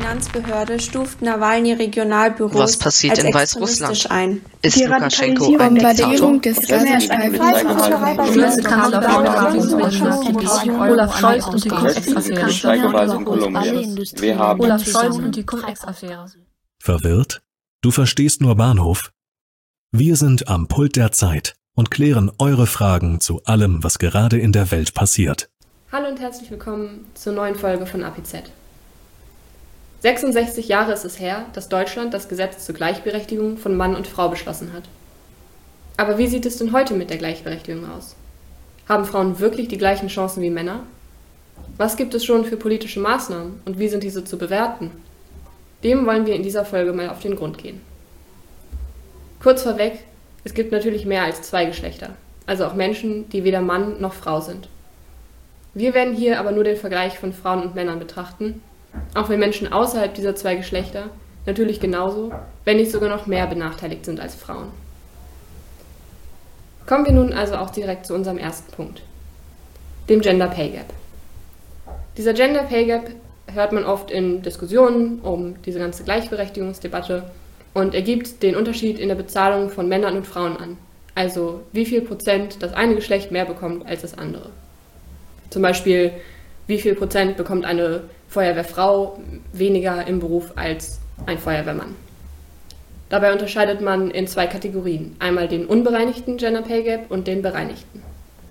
Finanzbehörde stuft Nawalny Regionalbüros Was passiert als in extremistisch Weißrussland? ein. Ist Die Lukaschenko ein Bombardierung Diktator? des Olaf Scholz und die Cum-Ex-Affäre. Verwirrt? Du verstehst nur Bahnhof? Wir sind am Pult der Zeit und klären eure Fragen zu allem, was gerade in der Welt passiert. Hallo und herzlich willkommen zur neuen Folge von APZ. 66 Jahre ist es her, dass Deutschland das Gesetz zur Gleichberechtigung von Mann und Frau beschlossen hat. Aber wie sieht es denn heute mit der Gleichberechtigung aus? Haben Frauen wirklich die gleichen Chancen wie Männer? Was gibt es schon für politische Maßnahmen und wie sind diese zu bewerten? Dem wollen wir in dieser Folge mal auf den Grund gehen. Kurz vorweg, es gibt natürlich mehr als zwei Geschlechter, also auch Menschen, die weder Mann noch Frau sind. Wir werden hier aber nur den Vergleich von Frauen und Männern betrachten, auch wenn Menschen außerhalb dieser zwei Geschlechter natürlich genauso, wenn nicht sogar noch mehr benachteiligt sind als Frauen. Kommen wir nun also auch direkt zu unserem ersten Punkt, dem Gender Pay Gap. Dieser Gender Pay Gap hört man oft in Diskussionen um diese ganze Gleichberechtigungsdebatte und ergibt den Unterschied in der Bezahlung von Männern und Frauen an, also wie viel Prozent das eine Geschlecht mehr bekommt als das andere. Zum Beispiel, wie viel Prozent bekommt eine Feuerwehrfrau weniger im Beruf als ein Feuerwehrmann. Dabei unterscheidet man in zwei Kategorien, einmal den unbereinigten Gender Pay Gap und den bereinigten.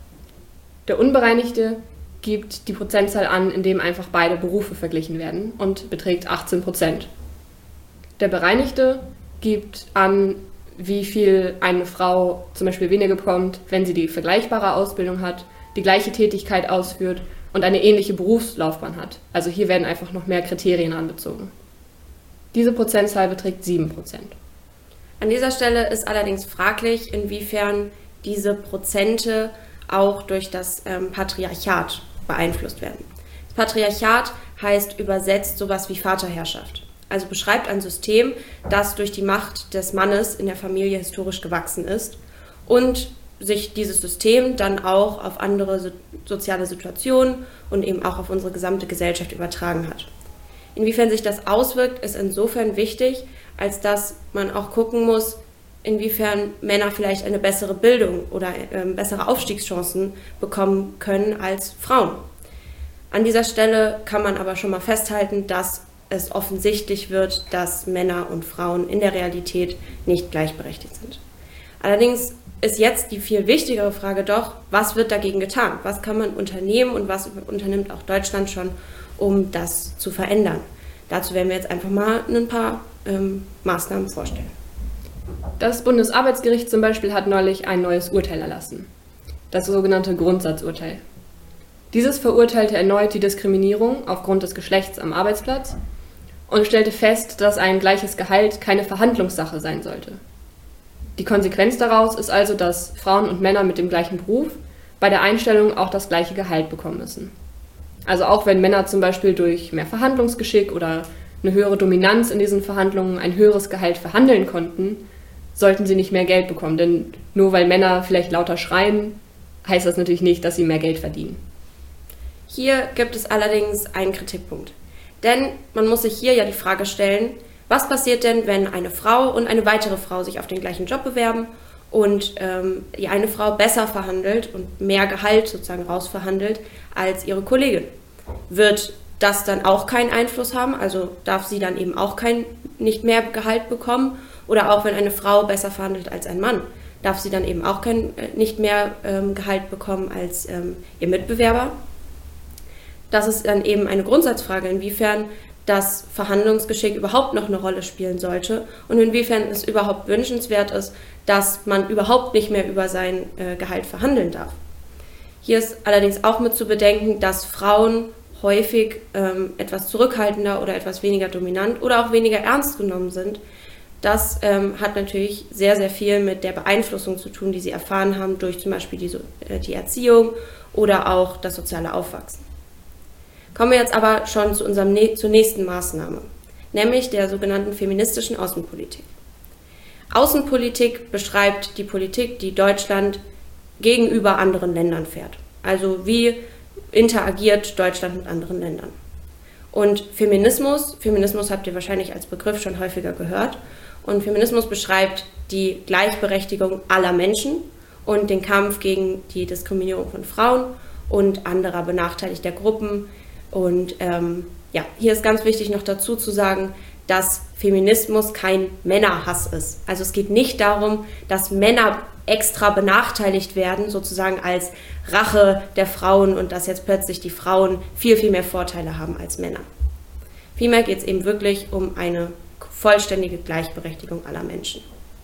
Der unbereinigte gibt die Prozentzahl an, in dem einfach beide Berufe verglichen werden und beträgt 18%. Der bereinigte gibt an, wie viel eine Frau zum Beispiel weniger bekommt, wenn sie die vergleichbare Ausbildung hat, die gleiche Tätigkeit ausführt und eine ähnliche Berufslaufbahn hat. Also hier werden einfach noch mehr Kriterien anbezogen. Diese Prozentzahl beträgt 7%. An dieser Stelle ist allerdings fraglich, inwiefern diese Prozente auch durch das Patriarchat beeinflusst werden. Das Patriarchat heißt übersetzt sowas wie Vaterherrschaft. Also beschreibt ein System, das durch die Macht des Mannes in der Familie historisch gewachsen ist und sich dieses System dann auch auf andere soziale Situationen und eben auch auf unsere gesamte Gesellschaft übertragen hat. Inwiefern sich das auswirkt, ist insofern wichtig, als dass man auch gucken muss, inwiefern Männer vielleicht eine bessere Bildung oder bessere Aufstiegschancen bekommen können als Frauen. An dieser Stelle kann man aber schon mal festhalten, dass es offensichtlich wird, dass Männer und Frauen in der Realität nicht gleichberechtigt sind. Allerdings ist jetzt die viel wichtigere Frage doch, was wird dagegen getan? Was kann man unternehmen und was unternimmt auch Deutschland schon, um das zu verändern? Dazu werden wir jetzt einfach mal ein paar Maßnahmen vorstellen. Das Bundesarbeitsgericht zum Beispiel hat neulich ein neues Urteil erlassen, das sogenannte Grundsatzurteil. Dieses verurteilte erneut die Diskriminierung aufgrund des Geschlechts am Arbeitsplatz und stellte fest, dass ein gleiches Gehalt keine Verhandlungssache sein sollte. Die Konsequenz daraus ist also, dass Frauen und Männer mit dem gleichen Beruf bei der Einstellung auch das gleiche Gehalt bekommen müssen. Also auch wenn Männer zum Beispiel durch mehr Verhandlungsgeschick oder eine höhere Dominanz in diesen Verhandlungen ein höheres Gehalt verhandeln konnten, sollten sie nicht mehr Geld bekommen. Denn nur weil Männer vielleicht lauter schreien, heißt das natürlich nicht, dass sie mehr Geld verdienen. Hier gibt es allerdings einen Kritikpunkt. Denn man muss sich hier ja die Frage stellen, was passiert denn, wenn eine Frau und eine weitere Frau sich auf den gleichen Job bewerben und die eine Frau besser verhandelt und mehr Gehalt sozusagen rausverhandelt als ihre Kollegin? Wird das dann auch keinen Einfluss haben? Also darf sie dann eben auch nicht mehr Gehalt bekommen? Oder auch wenn eine Frau besser verhandelt als ein Mann, darf sie dann eben auch nicht mehr Gehalt bekommen als ihr Mitbewerber? Das ist dann eben eine Grundsatzfrage, inwiefern das Verhandlungsgeschick überhaupt noch eine Rolle spielen sollte und inwiefern es überhaupt wünschenswert ist, dass man überhaupt nicht mehr über sein Gehalt verhandeln darf. Hier ist allerdings auch mit zu bedenken, dass Frauen häufig etwas zurückhaltender oder etwas weniger dominant oder auch weniger ernst genommen sind. Das hat natürlich sehr, sehr viel mit der Beeinflussung zu tun, die sie erfahren haben durch zum Beispiel die Erziehung oder auch das soziale Aufwachsen. Kommen wir jetzt aber schon zur nächsten Maßnahme, nämlich der sogenannten feministischen Außenpolitik. Außenpolitik beschreibt die Politik, die Deutschland gegenüber anderen Ländern fährt. Also wie interagiert Deutschland mit anderen Ländern. Und Feminismus habt ihr wahrscheinlich als Begriff schon häufiger gehört. Und Feminismus beschreibt die Gleichberechtigung aller Menschen und den Kampf gegen die Diskriminierung von Frauen und anderer benachteiligter Gruppen. Und hier ist ganz wichtig noch dazu zu sagen, dass Feminismus kein Männerhass ist. Also es geht nicht darum, dass Männer extra benachteiligt werden, sozusagen als Rache der Frauen und dass jetzt plötzlich die Frauen viel, viel mehr Vorteile haben als Männer. Vielmehr geht es eben wirklich um eine vollständige Gleichberechtigung aller Menschen.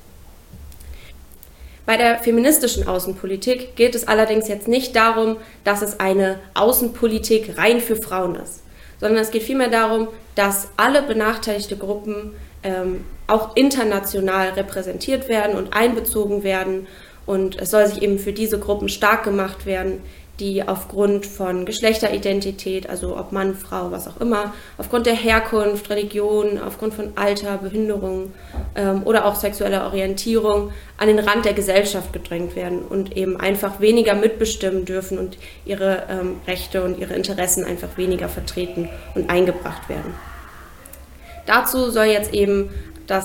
Bei der feministischen Außenpolitik geht es allerdings jetzt nicht darum, dass es eine Außenpolitik rein für Frauen ist, sondern es geht vielmehr darum, dass alle benachteiligte Gruppen auch international repräsentiert werden und einbezogen werden. Und es soll sich eben für diese Gruppen stark gemacht werden, die aufgrund von Geschlechteridentität, also ob Mann, Frau, was auch immer, aufgrund der Herkunft, Religion, aufgrund von Alter, Behinderung oder auch sexueller Orientierung an den Rand der Gesellschaft gedrängt werden und eben einfach weniger mitbestimmen dürfen und ihre Rechte und ihre Interessen einfach weniger vertreten und eingebracht werden. Dazu soll jetzt eben ein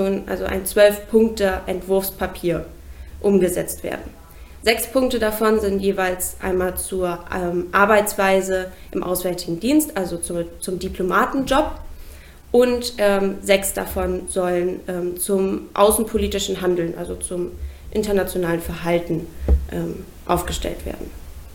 12-Punkte-Entwurfspapier umgesetzt werden. 6 Punkte davon sind jeweils einmal zur Arbeitsweise im Auswärtigen Dienst, also zum Diplomatenjob, und 6 davon sollen zum außenpolitischen Handeln, also zum internationalen Verhalten aufgestellt werden.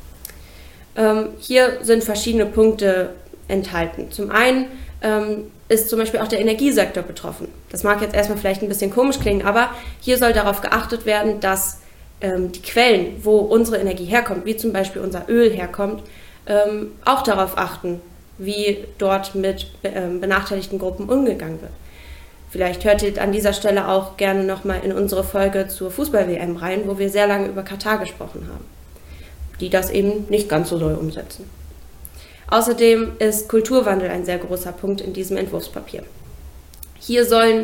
Hier sind verschiedene Punkte enthalten. Zum einen ist zum Beispiel auch der Energiesektor betroffen. Das mag jetzt erstmal vielleicht ein bisschen komisch klingen, aber hier soll darauf geachtet werden, dass die Quellen, wo unsere Energie herkommt, wie zum Beispiel unser Öl herkommt, auch darauf achten, wie dort mit benachteiligten Gruppen umgegangen wird. Vielleicht hört ihr an dieser Stelle auch gerne nochmal in unsere Folge zur Fußball-WM rein, wo wir sehr lange über Katar gesprochen haben, die das eben nicht ganz so doll umsetzen. Außerdem ist Kulturwandel ein sehr großer Punkt in diesem Entwurfspapier. Hier sollen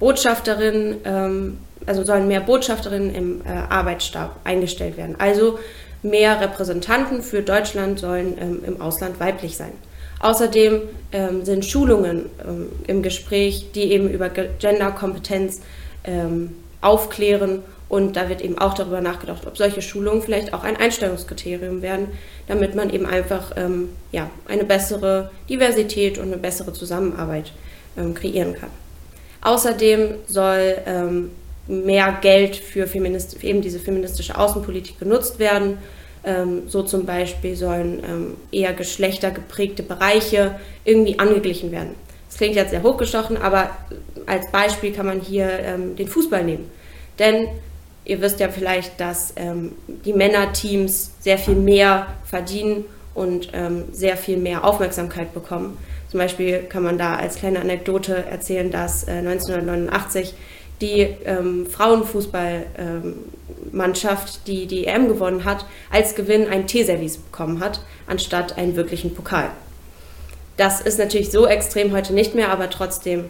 mehr Botschafterinnen im Arbeitsstab eingestellt werden. Also mehr Repräsentanten für Deutschland sollen im Ausland weiblich sein. Außerdem sind Schulungen im Gespräch, die eben über Genderkompetenz aufklären. Und da wird eben auch darüber nachgedacht, ob solche Schulungen vielleicht auch ein Einstellungskriterium werden, damit man eben einfach eine bessere Diversität und eine bessere Zusammenarbeit kreieren kann. Außerdem soll mehr Geld für eben diese feministische Außenpolitik genutzt werden. So zum Beispiel sollen eher geschlechtergeprägte Bereiche irgendwie angeglichen werden. Das klingt jetzt sehr hochgestochen, aber als Beispiel kann man hier den Fußball nehmen. Denn ihr wisst ja vielleicht, dass die Männerteams sehr viel mehr verdienen und sehr viel mehr Aufmerksamkeit bekommen. Zum Beispiel kann man da als kleine Anekdote erzählen, dass 1989 die Frauenfußballmannschaft, die die EM gewonnen hat, als Gewinn ein Teeservice bekommen hat, anstatt einen wirklichen Pokal. Das ist natürlich so extrem heute nicht mehr, aber trotzdem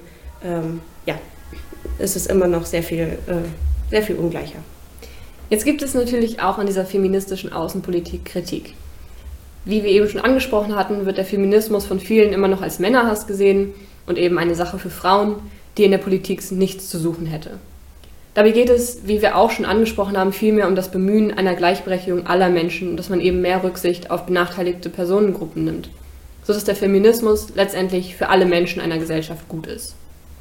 ist es immer noch sehr viel ungleicher. Jetzt gibt es natürlich auch an dieser feministischen Außenpolitik Kritik. Wie wir eben schon angesprochen hatten, wird der Feminismus von vielen immer noch als Männerhass gesehen und eben eine Sache für Frauen, die in der Politik nichts zu suchen hätte. Dabei geht es, wie wir auch schon angesprochen haben, vielmehr um das Bemühen einer Gleichberechtigung aller Menschen und dass man eben mehr Rücksicht auf benachteiligte Personengruppen nimmt, sodass der Feminismus letztendlich für alle Menschen einer Gesellschaft gut ist.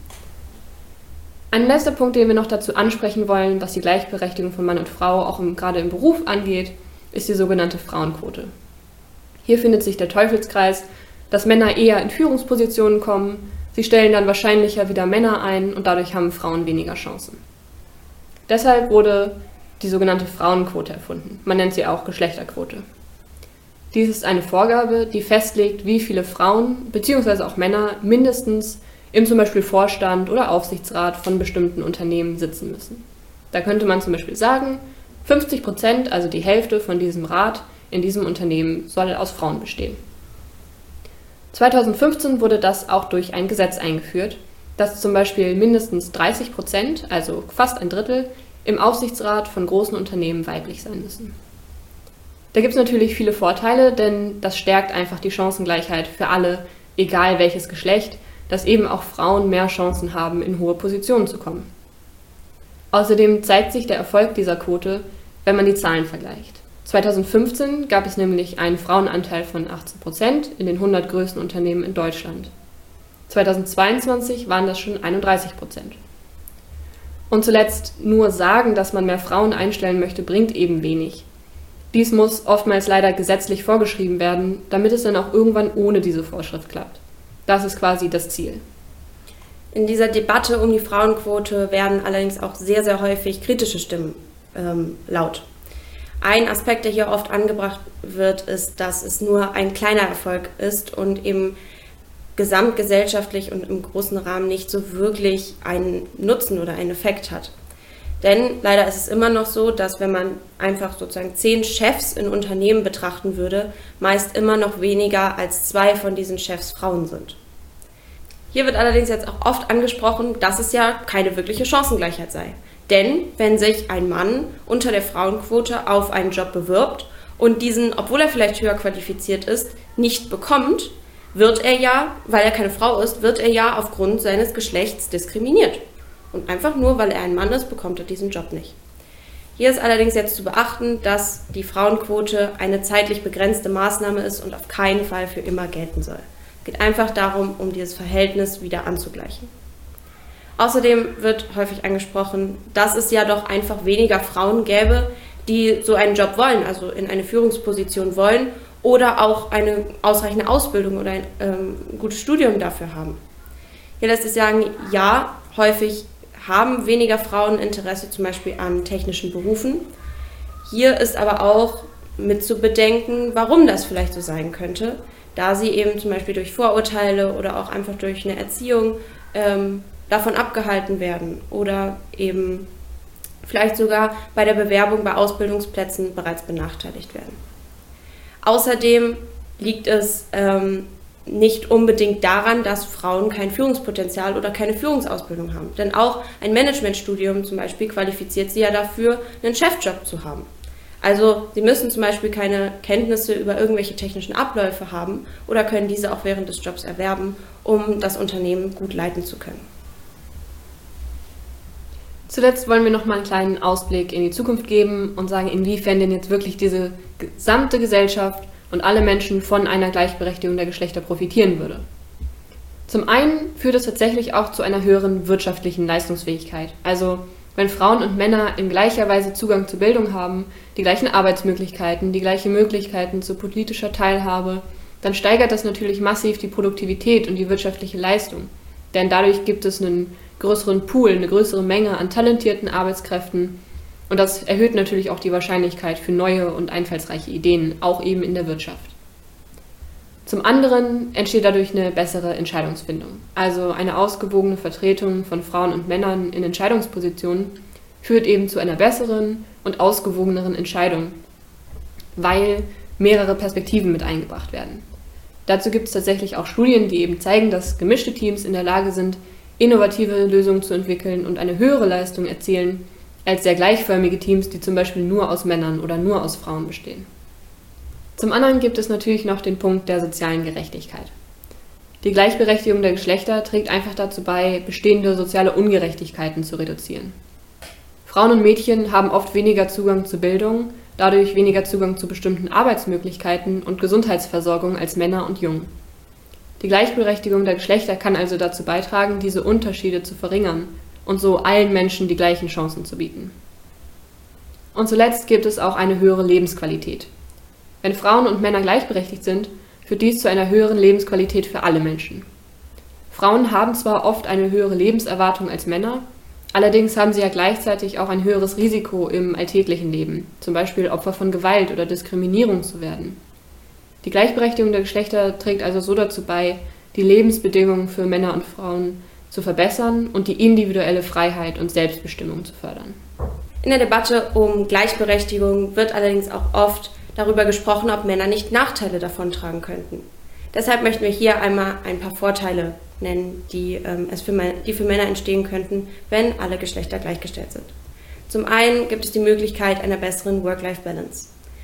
Ein letzter Punkt, den wir noch dazu ansprechen wollen, was die Gleichberechtigung von Mann und Frau auch gerade im Beruf angeht, ist die sogenannte Frauenquote. Hier findet sich der Teufelskreis, dass Männer eher in Führungspositionen kommen, sie stellen dann wahrscheinlicher wieder Männer ein und dadurch haben Frauen weniger Chancen. Deshalb wurde die sogenannte Frauenquote erfunden. Man nennt sie auch Geschlechterquote. Dies ist eine Vorgabe, die festlegt, wie viele Frauen bzw. auch Männer mindestens im zum Beispiel Vorstand oder Aufsichtsrat von bestimmten Unternehmen sitzen müssen. Da könnte man zum Beispiel sagen, 50%, also die Hälfte von diesem Rat in diesem Unternehmen, soll aus Frauen bestehen. 2015 wurde das auch durch ein Gesetz eingeführt, dass zum Beispiel mindestens 30%, also fast ein Drittel, im Aufsichtsrat von großen Unternehmen weiblich sein müssen. Da gibt es natürlich viele Vorteile, denn das stärkt einfach die Chancengleichheit für alle, egal welches Geschlecht, dass eben auch Frauen mehr Chancen haben, in hohe Positionen zu kommen. Außerdem zeigt sich der Erfolg dieser Quote, wenn man die Zahlen vergleicht. 2015 gab es nämlich einen Frauenanteil von 18% in den 100 größten Unternehmen in Deutschland. 2022 waren das schon 31%. Und zuletzt, nur sagen, dass man mehr Frauen einstellen möchte, bringt eben wenig. Dies muss oftmals leider gesetzlich vorgeschrieben werden, damit es dann auch irgendwann ohne diese Vorschrift klappt. Das ist quasi das Ziel. In dieser Debatte um die Frauenquote werden allerdings auch sehr, sehr häufig kritische Stimmen laut. Ein Aspekt, der hier oft angebracht wird, ist, dass es nur ein kleiner Erfolg ist und eben gesamtgesellschaftlich und im großen Rahmen nicht so wirklich einen Nutzen oder einen Effekt hat. Denn leider ist es immer noch so, dass wenn man einfach sozusagen 10 Chefs in Unternehmen betrachten würde, meist immer noch weniger als 2 von diesen Chefs Frauen sind. Hier wird allerdings jetzt auch oft angesprochen, dass es ja keine wirkliche Chancengleichheit sei. Denn wenn sich ein Mann unter der Frauenquote auf einen Job bewirbt und diesen, obwohl er vielleicht höher qualifiziert ist, nicht bekommt, wird er ja, weil er keine Frau ist, wird er ja aufgrund seines Geschlechts diskriminiert. Und einfach nur, weil er ein Mann ist, bekommt er diesen Job nicht. Hier ist allerdings jetzt zu beachten, dass die Frauenquote eine zeitlich begrenzte Maßnahme ist und auf keinen Fall für immer gelten soll. Es geht einfach darum, um dieses Verhältnis wieder anzugleichen. Außerdem wird häufig angesprochen, dass es ja doch einfach weniger Frauen gäbe, die so einen Job wollen, also in eine Führungsposition wollen oder auch eine ausreichende Ausbildung oder ein gutes Studium dafür haben. Hier lässt sich sagen, ja, häufig haben weniger Frauen Interesse zum Beispiel an technischen Berufen. Hier ist aber auch mit zu bedenken, warum das vielleicht so sein könnte, da sie eben zum Beispiel durch Vorurteile oder auch einfach durch eine Erziehung davon abgehalten werden oder eben vielleicht sogar bei der Bewerbung bei Ausbildungsplätzen bereits benachteiligt werden. Außerdem liegt es nicht unbedingt daran, dass Frauen kein Führungspotenzial oder keine Führungsausbildung haben. Denn auch ein Managementstudium zum Beispiel qualifiziert sie ja dafür, einen Chefjob zu haben. Also sie müssen zum Beispiel keine Kenntnisse über irgendwelche technischen Abläufe haben oder können diese auch während des Jobs erwerben, um das Unternehmen gut leiten zu können. Zuletzt wollen wir noch mal einen kleinen Ausblick in die Zukunft geben und sagen, inwiefern denn jetzt wirklich diese gesamte Gesellschaft und alle Menschen von einer Gleichberechtigung der Geschlechter profitieren würde. Zum einen führt es tatsächlich auch zu einer höheren wirtschaftlichen Leistungsfähigkeit. Also wenn Frauen und Männer in gleicher Weise Zugang zur Bildung haben, die gleichen Arbeitsmöglichkeiten, die gleichen Möglichkeiten zu politischer Teilhabe, dann steigert das natürlich massiv die Produktivität und die wirtschaftliche Leistung. Denn dadurch gibt es einen größeren Pool, eine größere Menge an talentierten Arbeitskräften. Und das erhöht natürlich auch die Wahrscheinlichkeit für neue und einfallsreiche Ideen, auch eben in der Wirtschaft. Zum anderen entsteht dadurch eine bessere Entscheidungsfindung. Also eine ausgewogene Vertretung von Frauen und Männern in Entscheidungspositionen führt eben zu einer besseren und ausgewogeneren Entscheidung, weil mehrere Perspektiven mit eingebracht werden. Dazu gibt es tatsächlich auch Studien, die eben zeigen, dass gemischte Teams in der Lage sind, innovative Lösungen zu entwickeln und eine höhere Leistung erzielen, als sehr gleichförmige Teams, die zum Beispiel nur aus Männern oder nur aus Frauen bestehen. Zum anderen gibt es natürlich noch den Punkt der sozialen Gerechtigkeit. Die Gleichberechtigung der Geschlechter trägt einfach dazu bei, bestehende soziale Ungerechtigkeiten zu reduzieren. Frauen und Mädchen haben oft weniger Zugang zu Bildung, dadurch weniger Zugang zu bestimmten Arbeitsmöglichkeiten und Gesundheitsversorgung als Männer und Jungen. Die Gleichberechtigung der Geschlechter kann also dazu beitragen, diese Unterschiede zu verringern und so allen Menschen die gleichen Chancen zu bieten. Und zuletzt gibt es auch eine höhere Lebensqualität. Wenn Frauen und Männer gleichberechtigt sind, führt dies zu einer höheren Lebensqualität für alle Menschen. Frauen haben zwar oft eine höhere Lebenserwartung als Männer, allerdings haben sie ja gleichzeitig auch ein höheres Risiko im alltäglichen Leben, zum Beispiel Opfer von Gewalt oder Diskriminierung zu werden. Die Gleichberechtigung der Geschlechter trägt also so dazu bei, die Lebensbedingungen für Männer und Frauen zu verbessern und die individuelle Freiheit und Selbstbestimmung zu fördern. In der Debatte um Gleichberechtigung wird allerdings auch oft darüber gesprochen, ob Männer nicht Nachteile davontragen könnten. Deshalb möchten wir hier einmal ein paar Vorteile nennen, die für Männer entstehen könnten, wenn alle Geschlechter gleichgestellt sind. Zum einen gibt es die Möglichkeit einer besseren Work-Life-Balance.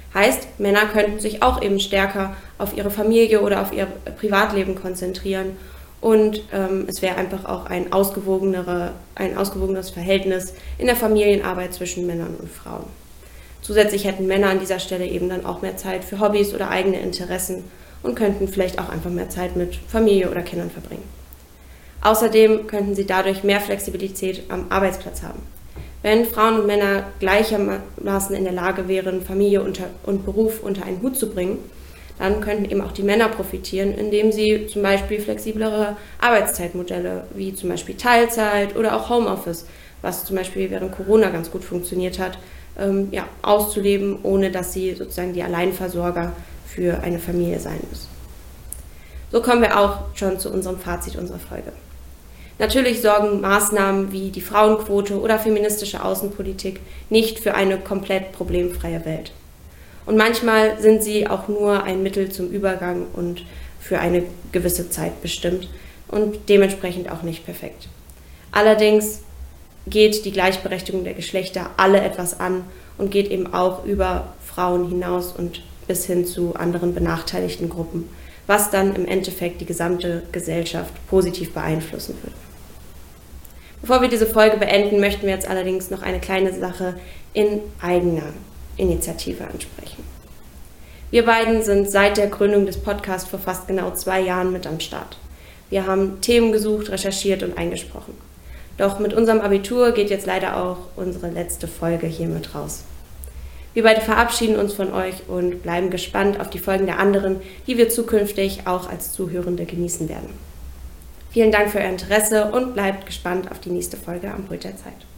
Heißt, Männer könnten sich auch eben stärker auf ihre Familie oder auf ihr Privatleben konzentrieren und es wäre einfach auch ein ausgewogeneres Verhältnis in der Familienarbeit zwischen Männern und Frauen. Zusätzlich hätten Männer an dieser Stelle eben dann auch mehr Zeit für Hobbys oder eigene Interessen und könnten vielleicht auch einfach mehr Zeit mit Familie oder Kindern verbringen. Außerdem könnten sie dadurch mehr Flexibilität am Arbeitsplatz haben. Wenn Frauen und Männer gleichermaßen in der Lage wären, Familie und Beruf unter einen Hut zu bringen, dann könnten eben auch die Männer profitieren, indem sie zum Beispiel flexiblere Arbeitszeitmodelle, wie zum Beispiel Teilzeit oder auch Homeoffice, was zum Beispiel während Corona ganz gut funktioniert hat, auszuleben, ohne dass sie sozusagen die Alleinversorger für eine Familie sein müssen. So kommen wir auch schon zu unserem Fazit unserer Folge. Natürlich sorgen Maßnahmen wie die Frauenquote oder feministische Außenpolitik nicht für eine komplett problemfreie Welt. Und manchmal sind sie auch nur ein Mittel zum Übergang und für eine gewisse Zeit bestimmt und dementsprechend auch nicht perfekt. Allerdings geht die Gleichberechtigung der Geschlechter alle etwas an und geht eben auch über Frauen hinaus und bis hin zu anderen benachteiligten Gruppen, was dann im Endeffekt die gesamte Gesellschaft positiv beeinflussen wird. Bevor wir diese Folge beenden, möchten wir jetzt allerdings noch eine kleine Sache in eigener Initiative ansprechen. Wir beiden sind seit der Gründung des Podcasts vor fast genau 2 Jahren mit am Start. Wir haben Themen gesucht, recherchiert und eingesprochen. Doch mit unserem Abitur geht jetzt leider auch unsere letzte Folge hiermit raus. Wir beide verabschieden uns von euch und bleiben gespannt auf die Folgen der anderen, die wir zukünftig auch als Zuhörende genießen werden. Vielen Dank für euer Interesse und bleibt gespannt auf die nächste Folge am Pult der Zeit.